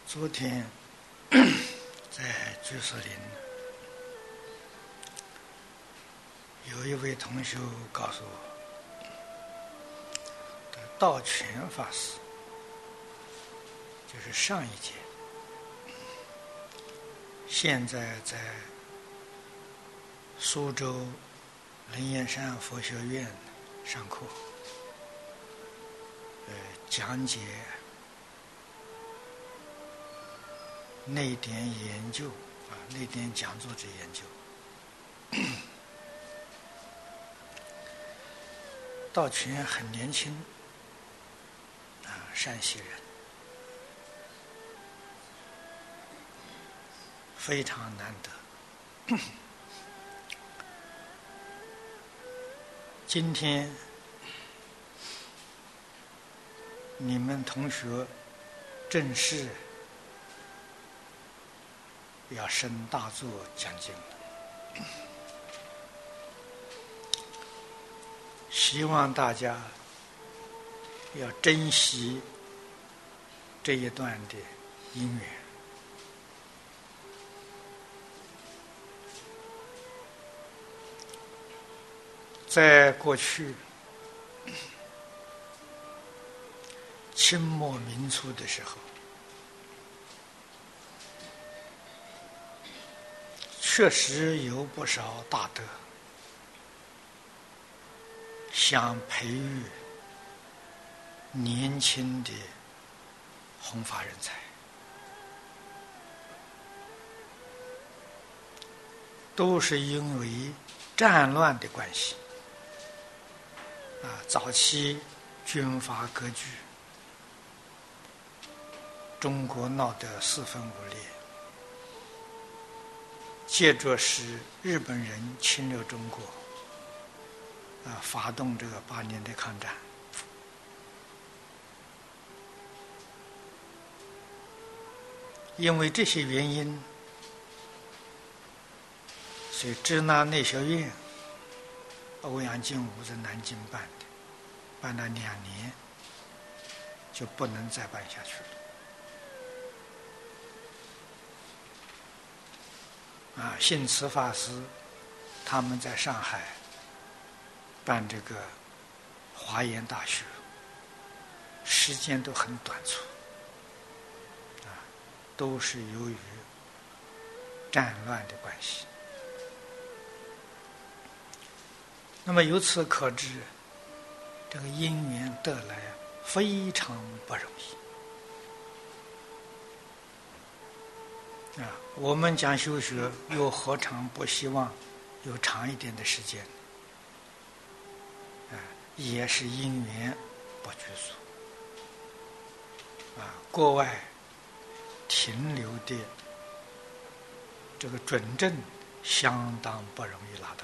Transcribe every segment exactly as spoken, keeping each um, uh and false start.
昨天在居士林，有一位同学告诉我，道全法师就是上一届，现在在苏州灵岩山佛学院上课，呃，讲解内典研究啊，内典讲座之研究。道全很年轻啊，山西人，非常难得。今天你们同学正式要升大座讲经了，希望大家要珍惜这一段的因缘。在过去清末民初的时候，确实有不少大德想培育年轻的弘法人才，都是因为战乱的关系啊，早期军阀割据，中国闹得四分五裂，接着是日本人侵略中国，啊，发动这个八年的抗战。因为这些原因，所以支那内学院欧阳靖武在南京办的，办了两年，就不能再办下去了。啊，信慈法师他们在上海办这个华严大学，时间都很短促，啊，都是由于战乱的关系。那么由此可知，这个因缘得来非常不容易。啊，我们讲修学，又何尝不希望有长一点的时间？啊，也是因缘不拘束。啊，国外停留的这个准证相当不容易拿到。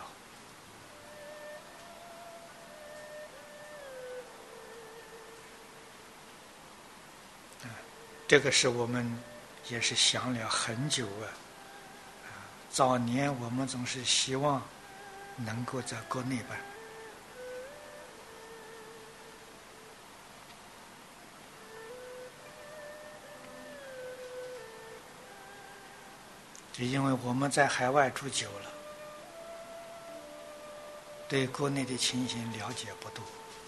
啊，这个是我们也是想了很久啊！啊，早年我们总是希望能够在国内办，就因为我们在海外住久了，对国内的情形了解不多。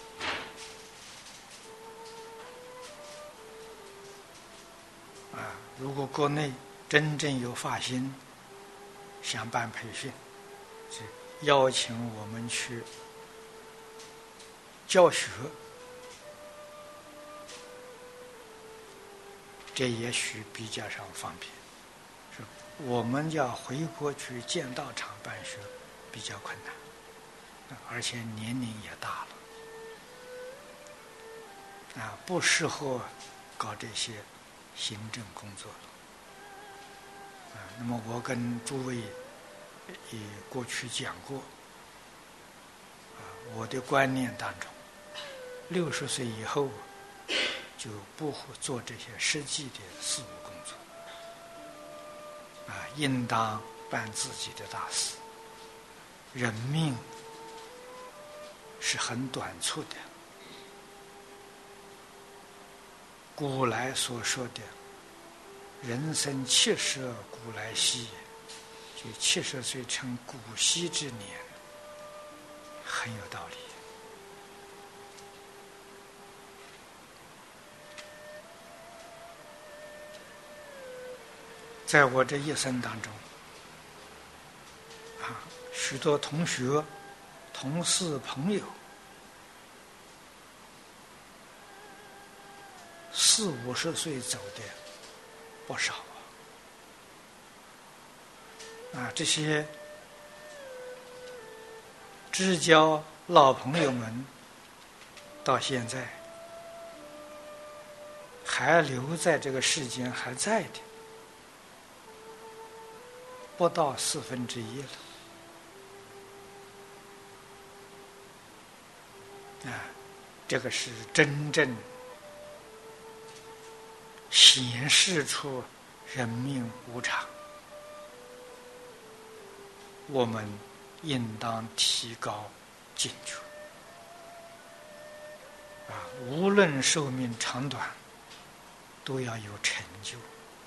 啊，如果国内真正有发心想办培训，是邀请我们去教学，这也许比较上方便。是我们要回国去建道场办学比较困难，而且年龄也大了，啊，不适合搞这些行政工作了。啊，那么我跟诸位也过去讲过，啊，我的观念当中，六十岁以后就不会做这些实际的事务工作，啊，应当办自己的大事。人命是很短促的，古来所说的人生七十古来稀，就七十岁成古稀之年，很有道理。在我这一生当中，啊，许多同学、同事、朋友，四五十岁走的不少啊！啊，这些知交老朋友们，到现在还留在这个世间还在的，不到四分之一了。啊，这个是真正显示出人命无常，我们应当提高警觉。啊，无论寿命长短，都要有成就。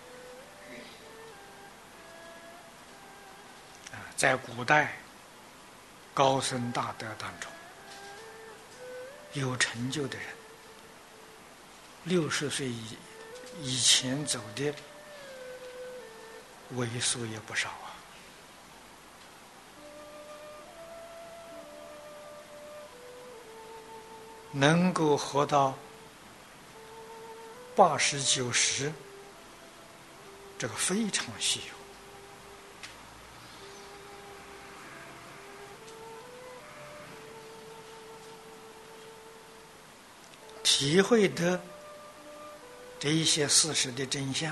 啊，在古代高僧大德当中，有成就的人，六十岁以以前走的为数也不少啊。能够活到八十九十，这个非常稀有。体会得这一些事实的真相，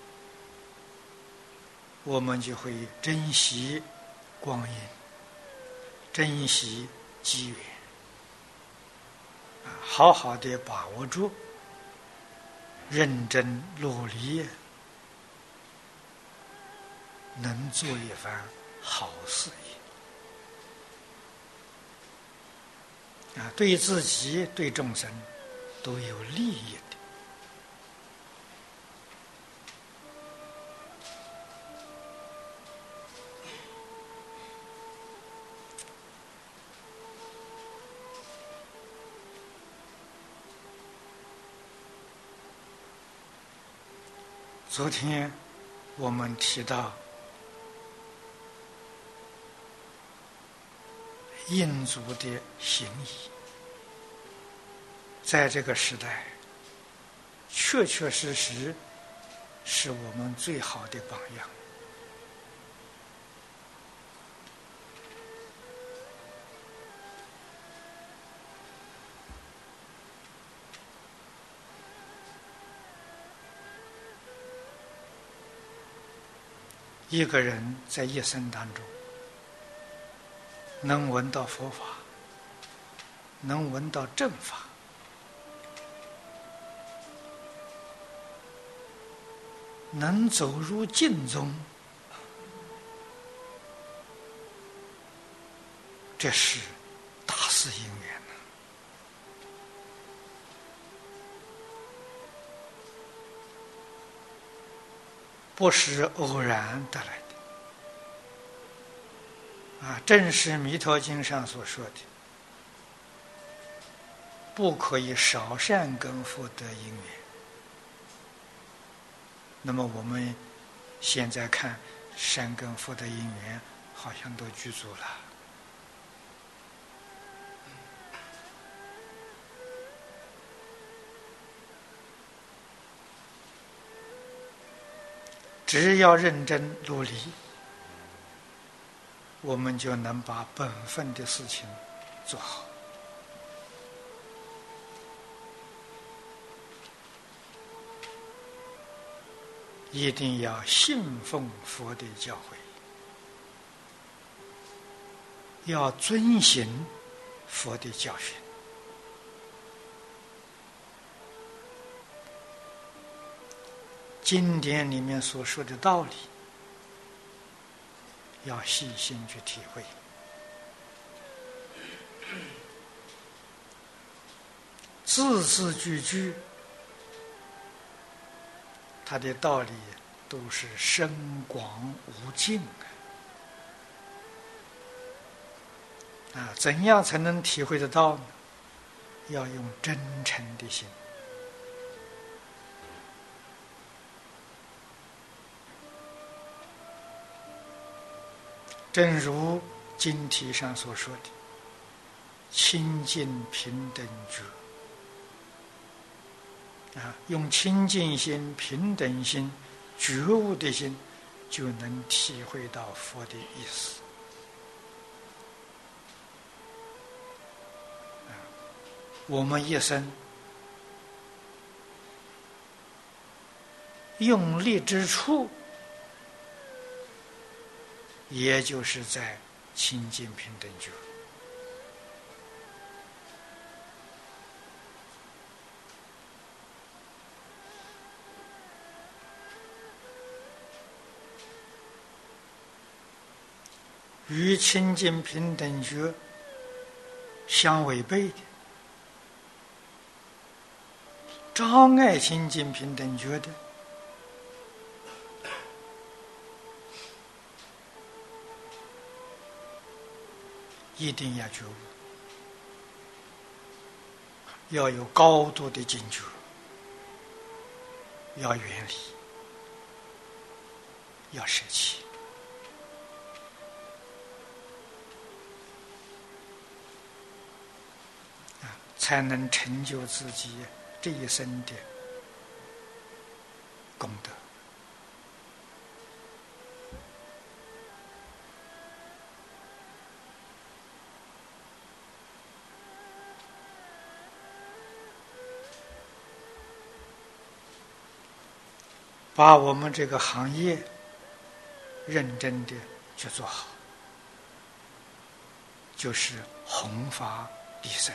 我们就会珍惜光阴，珍惜机缘，好好的把握住，认真努力，能做一番好事业啊，对自己对众生都有利益的。昨天我们提到印族的行医，在这个时代确确实实是我们最好的榜样。一个人在一生当中能闻到佛法，能闻到正法，能走入净宗，这是大事因缘呐。不是偶然得来的啊！正是《弥陀经》上所说的，不可以少善根福德因缘。那么我们现在看善根福德因缘，好像都具足了。只要认真努力，我们就能把本分的事情做好。一定要信奉佛的教诲，要遵行佛的教训。经典里面所说的道理，要细心去体会。字字句句，它的道理都是深广无尽啊！啊，怎样才能体会得到呢？要用真诚的心。正如经题上所说的，清净平等觉啊，用清净心、平等心、觉悟的心，就能体会到佛的意思。啊，我们一生用力之处，也就是在清净平等觉。与清净平等觉相违背的，障碍清净平等觉的，一定要觉悟，要有高度的警觉，要远离，要舍弃。才能成就自己这一生的功德。把我们这个行业认真的去做好，就是弘法利生，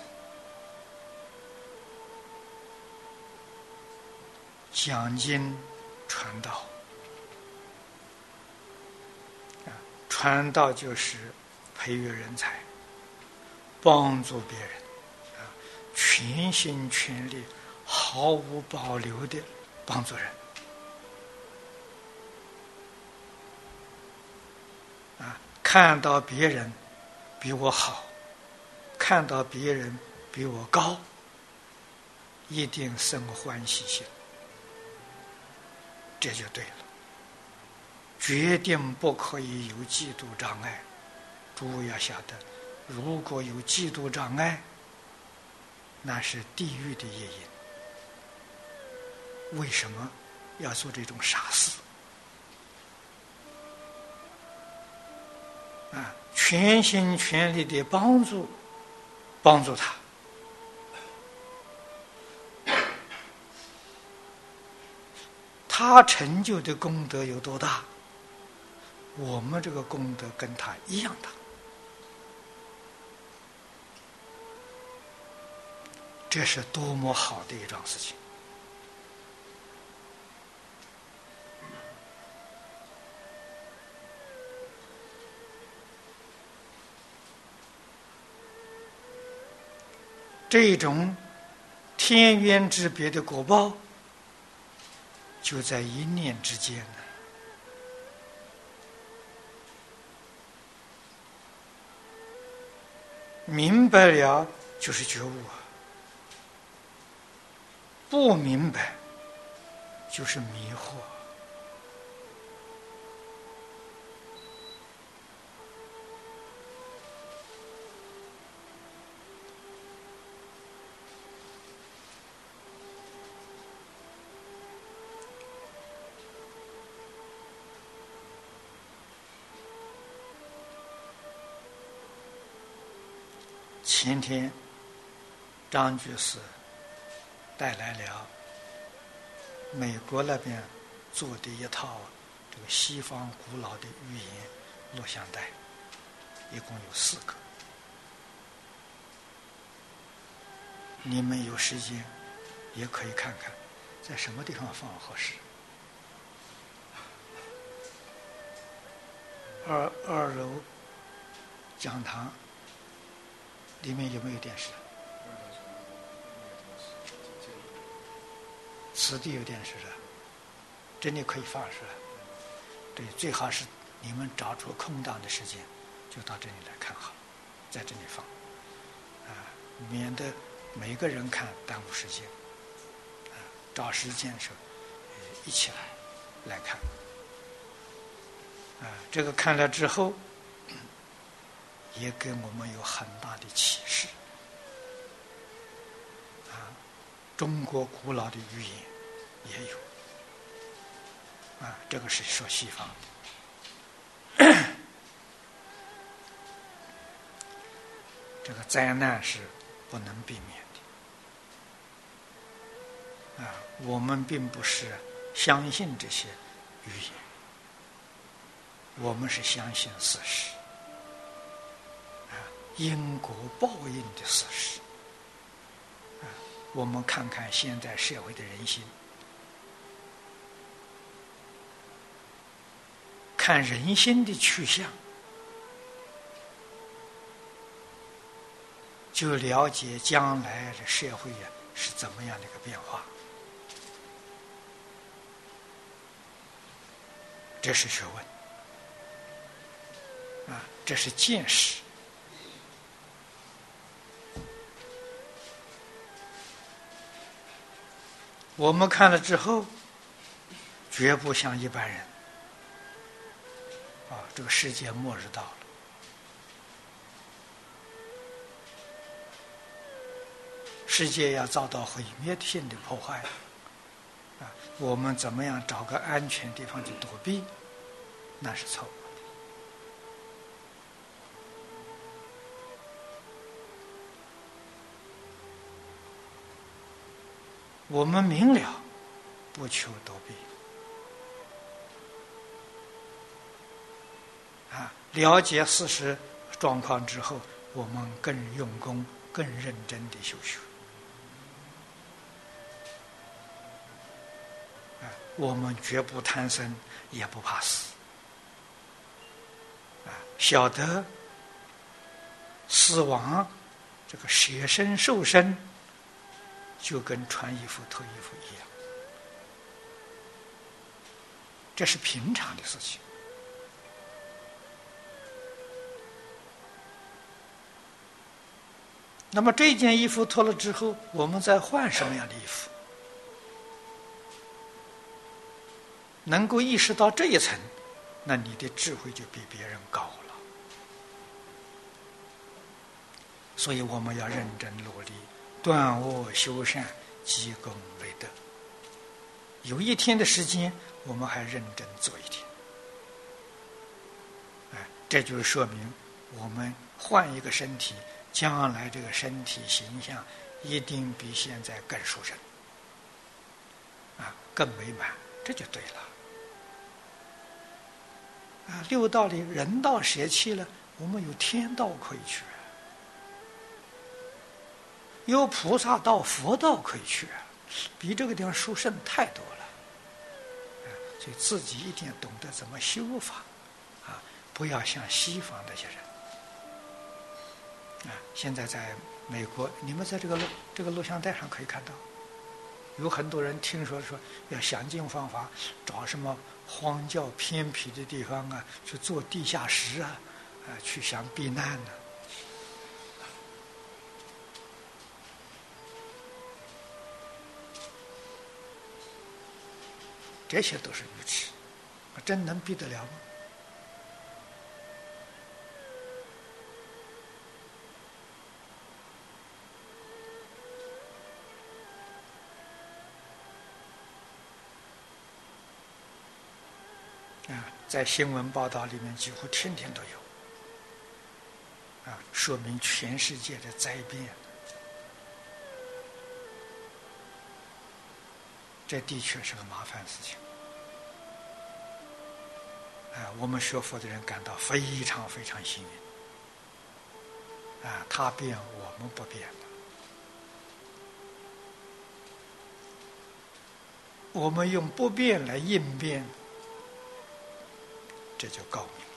讲经传道。传道就是培育人才，帮助别人，全心全力、毫无保留的帮助人。啊，看到别人比我好，看到别人比我高，一定生欢喜心，这就对了。决定不可以有嫉妒障碍。诸位要晓得，如果有嫉妒障碍，那是地狱的业因。为什么要做这种傻事？啊，全心全力的帮助帮助他，他成就的功德有多大，我们这个功德跟他一样大。这是多么好的一桩事情！这种天渊之别的果报，就在一念之间呢。明白了就是觉悟啊，不明白就是迷惑。前天张居士带来了美国那边做的一套这个西方古老的语言录像带，一共有四个。你们有时间也可以看看，在什么地方放合适。二二楼讲堂里面有没有电视？此地有电视的。 这里可以放是吧？对，最好是你们找出空档的时间，就到这里来看好，在这里放，啊，免得每个人看耽误时间，啊，找时间的时候，一起来来看，啊，这个看了之后，也给我们有很大的启示，啊，中国古老的语言也有。啊，这个是说西方的，这个灾难是不能避免的。啊，我们并不是相信这些语言，我们是相信事实，啊，因果报应的事实。啊，我们看看现在社会的人心。看人心的去向，就了解将来的社会啊是怎么样的一个变化。这是学问啊，这是见识。我们看了之后，绝不像一般人。啊，这个世界末日到了，世界要遭到毁灭性的破坏，啊，我们怎么样找个安全地方去躲避？那是错误的。我们明了，不求躲避。啊，了解事实状况之后，我们更用功、更认真的修学。啊，我们绝不贪生，也不怕死。啊，晓得死亡这个舍身受身，就跟穿衣服脱衣服一样，这是平常的事情。那么这件衣服脱了之后，我们再换什么样的衣服？能够意识到这一层，那你的智慧就比别人高了。所以我们要认真努力，断恶修善，积功累德。有一天的时间，我们还认真做一天。哎，这就是说明我们换一个身体，将来这个身体形象一定比现在更殊胜，啊，更美满，这就对了。啊，六道里人道舍弃了，我们有天道可以去，有菩萨道、佛道可以去，比这个地方殊胜太多了。啊，所以自己一定要懂得怎么修法，啊，不要像西方那些人。啊，现在在美国，你们在这个录这个录像带上可以看到，有很多人听说说要想尽方法找什么荒郊偏僻的地方啊，去做地下室啊，啊，去想避难呢、啊。这些都是愚痴，真能避得了吗？啊，在新闻报道里面几乎天天都有，啊，说明全世界的灾变，这的确是个麻烦事情。啊，我们学佛的人感到非常非常幸运。啊，他变，我们不变了。我们用不变来应变，这就高明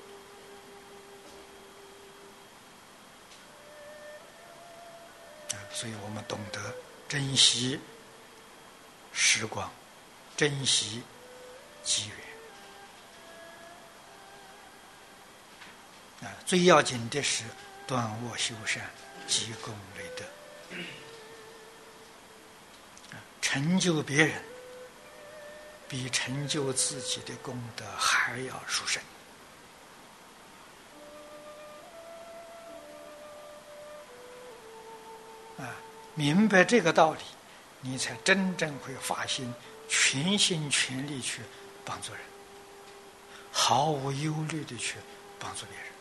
了。啊， 所以我们懂得珍惜时光，珍惜机缘啊！最要紧的是断恶修善，积功累德，成就别人比成就自己的功德还要殊胜啊！明白这个道理，你才真正会发心，全心全力去帮助人，毫无忧虑的去帮助别人。